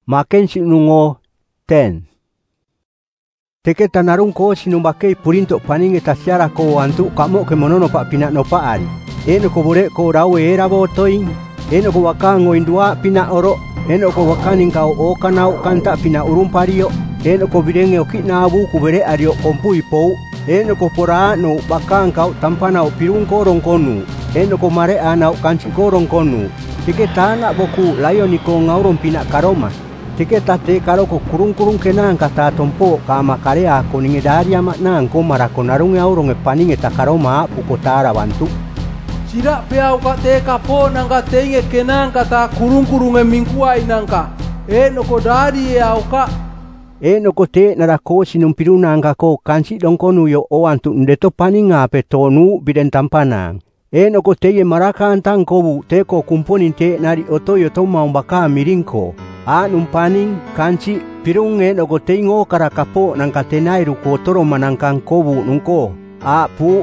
Maken sinungo 10. Teke tanarung ko sinumbake purinto paninge tasiara ko antu kamo ke monono pak pinak no paari. Eno ko bore ko rawe era botoing. Eno ko wakango indua pinak oro. Eno ko wakaning kau o kanau kanta pinak urung pario. Eno ko bidenge oki nabu ku bere ario kompu ipou. Eno ko pora no bakang kau tampana o pirung korong konu. Eno ko mare anau kanci korong konu. Teke tana boku layo niko ngaurong pinak karoma. Teke tate karo ko kurung-kurung kenang kata tompo ka makarea ko ninge dari amak nang ko marako narunge aurong paninge takaroma pukotara bantu. Sidak peau ka te kapo nang ka tenge kenang kata kurung-kurunge mingkuai nangka. No ko dari au ka. No ko te narako sinumpiruna angka ko kansi dongkonu yo o antu ndeto paninga petonu biden tampanang. No ko te ye maraka antang kobu te ko kumponin te nari otoyo to maumbaka miringko. Numpaning kanci pirung no ko te ngo karakapo nang katenai ruko toro manangkang kobu nungko. Pu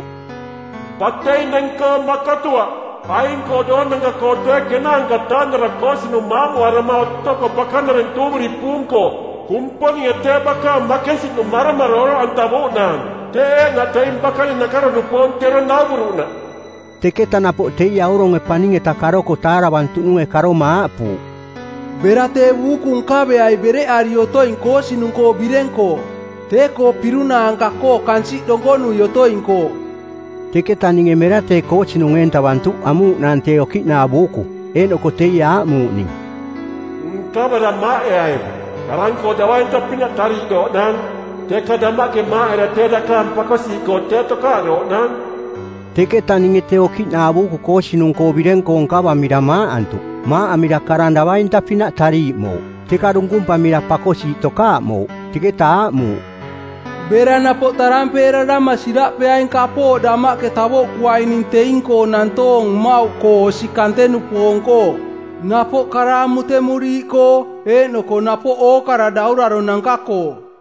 patay nang ka makatua. Aing ko doon nang ko te kenang kata narako sinumamu arama otoko baka narentubri pungko. Kumpon ya te baka makesi no maramaroro antabo nang. Te ngatain baka ni nakaro nupon tero naburu na. Teke tanapo te yaurong paninge takaro ko tara bantu nunge karo maapu. Berate wukung kabe ai bere arioto inko sinungko birenko. Teko piruna angka ko kansi dongkonu yoto inko. Teke taninge merate ko sinungenta bantu amu nante oki na buku. Eno ko te ya mu ni. Kabara mae ai. Karang ko dawain tapina tari do nan. Teka damake mae ra te dakam pakosi ko te toka do nan. Teke taninge te oki na buku ko sinungko birenko ngkaba mirama antu. Ma amira karanda wain tapina tari mo. Teka rungkum pamira pakosi toka mo. Teke ta mu. Berana po tarampera dama sidak pe aing kapo dama ke tabo kuainin teingko nantong mau ko sikantenu puongko. Napo karamu temuri ko no ko napo o karadaura ronangkako.